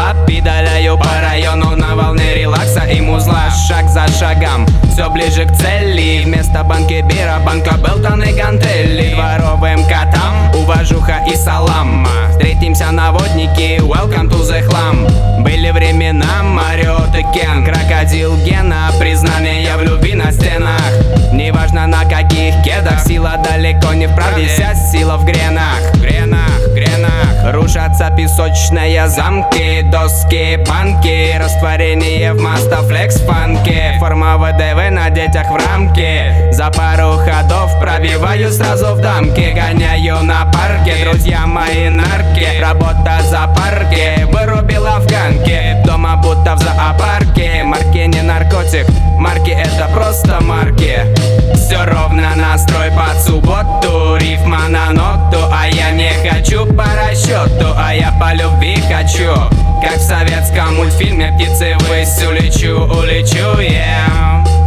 дела. Педаляю по району на волне релакса и музла. Шаг за шагом, все ближе к цели. Вместо банки бира, банка Белтон и гантели. Дворовым котам уважуха и салам. Встретимся на воднике, welcome to the хлам. Были времена, Марио и Кен, крокодил Гена, признание в любви на стенах. Неважно на каких кедах, сила далеко не в правде, вся сила в гренах. Рушатся песочные замки, доски, банки, растворение в Мастафлекс фанке. Форма ВДВ на детях в рамке. За пару ходов пробиваю сразу в дамке. Гоняю на парке, друзья мои нарки. Работа за парки, вырубила в ганке. Дома будто в зоопарке. Марки не наркотик, марки это просто марки. Все ровно, настрой под субботу. Рифма на ноту, а я не хочу по расчету, а я по любви хочу. Как в советском мультфильме птицы ввысь улечу, yeah.